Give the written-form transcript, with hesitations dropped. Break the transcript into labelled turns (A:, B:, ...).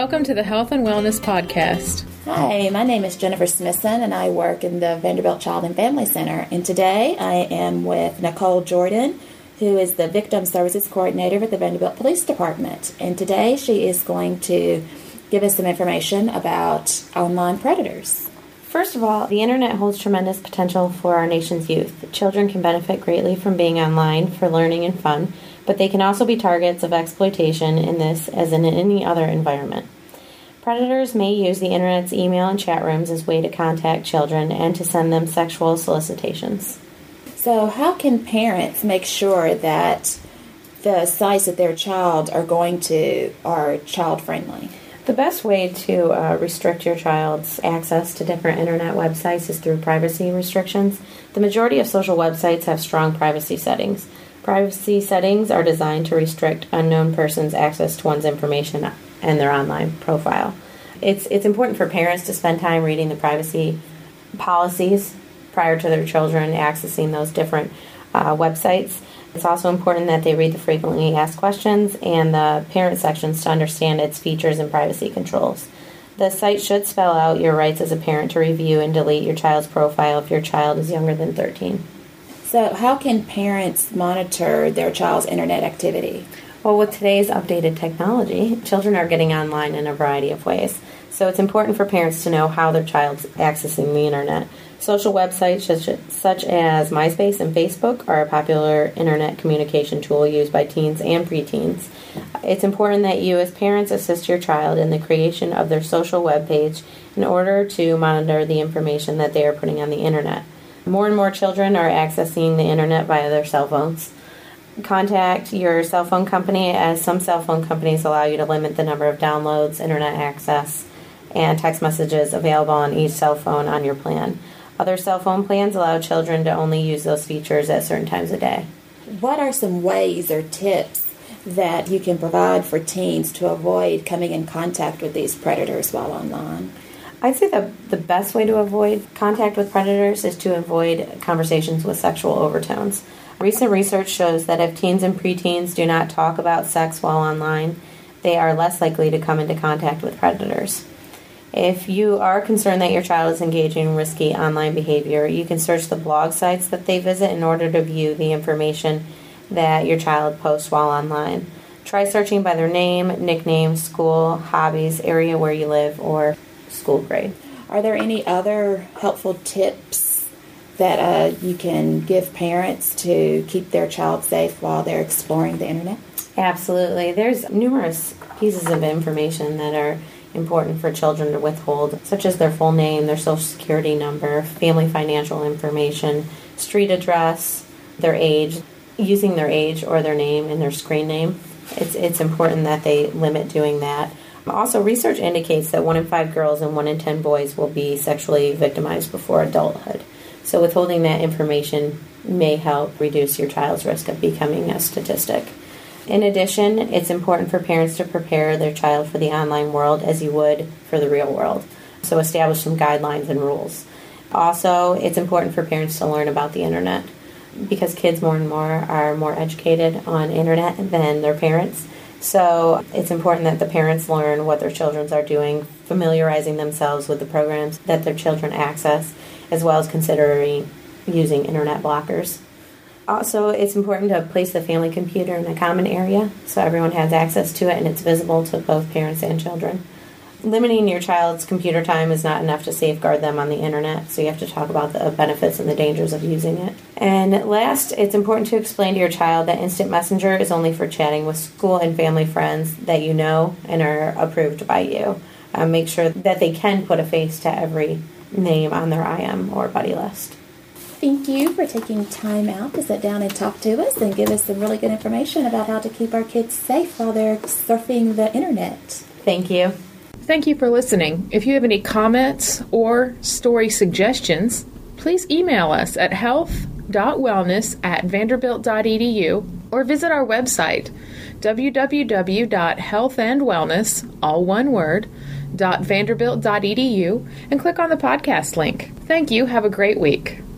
A: Welcome to the Health and Wellness Podcast.
B: Hi, my name is Jennifer Smithson, and I work in the Vanderbilt Child and Family Center. And today I am with Nicole Jordan, who is the Victim Services Coordinator with the Vanderbilt Police Department. And today she is going to give us some information about online predators.
C: First of all, the internet holds tremendous potential for our nation's youth. Children can benefit greatly from being online for learning and fun, but they can also be targets of exploitation in this as in any other environment. Predators may use the internet's email and chat rooms as a way to contact children and to send them sexual solicitations.
B: So how can parents make sure that the sites that their child are going to are child-friendly?
C: The best way to restrict your child's access to different internet websites is through privacy restrictions. The majority of social websites have strong privacy settings. Privacy settings are designed to restrict unknown persons' access to one's information and their online profile. It's important for parents to spend time reading the privacy policies prior to their children accessing those different websites. It's also important that they read the frequently asked questions and the parent sections to understand its features and privacy controls. The site should spell out your rights as a parent to review and delete your child's profile if your child is younger than 13.
B: So how can parents monitor their child's internet activity?
C: Well, with today's updated technology, children are getting online in a variety of ways. So it's important for parents to know how their child's accessing the internet. Social websites such as MySpace and Facebook are a popular internet communication tool used by teens and preteens. It's important that you as parents assist your child in the creation of their social web page in order to monitor the information that they are putting on the internet. More and more children are accessing the internet via their cell phones. Contact your cell phone company, as some cell phone companies allow you to limit the number of downloads, internet access, and text messages available on each cell phone on your plan. Other cell phone plans allow children to only use those features at certain times of day.
B: What are some ways or tips that you can provide for teens to avoid coming in contact with these predators while online?
C: I'd say the best way to avoid contact with predators is to avoid conversations with sexual overtones. Recent research shows that if teens and preteens do not talk about sex while online, they are less likely to come into contact with predators. If you are concerned that your child is engaging in risky online behavior, you can search the blog sites that they visit in order to view the information that your child posts while online. Try searching by their name, nickname, school, hobbies, area where you live, or school grade.
B: Are there any other helpful tips that you can give parents to keep their child safe while they're exploring the internet?
C: Absolutely. There's numerous pieces of information that are important for children to withhold, such as their full name, their social security number, family financial information, street address, their age, using their age or their name in their screen name. It's important that they limit doing that. Also, research indicates that 1 in 5 girls and 1 in 10 boys will be sexually victimized before adulthood. So withholding that information may help reduce your child's risk of becoming a statistic. In addition, it's important for parents to prepare their child for the online world as you would for the real world. So establish some guidelines and rules. Also, it's important for parents to learn about the internet because kids more and more are more educated on internet than their parents. So it's important that the parents learn what their children are doing, familiarizing themselves with the programs that their children access, as well as considering using internet blockers. Also, it's important to place the family computer in a common area so everyone has access to it and it's visible to both parents and children. Limiting your child's computer time is not enough to safeguard them on the internet, so you have to talk about the benefits and the dangers of using it. And last, it's important to explain to your child that Instant Messenger is only for chatting with school and family friends that you know and are approved by you. Make sure that they can put a face to every name on their IM or buddy list.
B: Thank you for taking time out to sit down and talk to us and give us some really good information about how to keep our kids safe while they're surfing the internet.
C: Thank you.
A: Thank you for listening. If you have any comments or story suggestions, please email us at health.wellness@vanderbilt.edu or visit our website, www.healthandwellness, all one word, .vanderbilt.edu, and click on the podcast link. Thank you. Have a great week.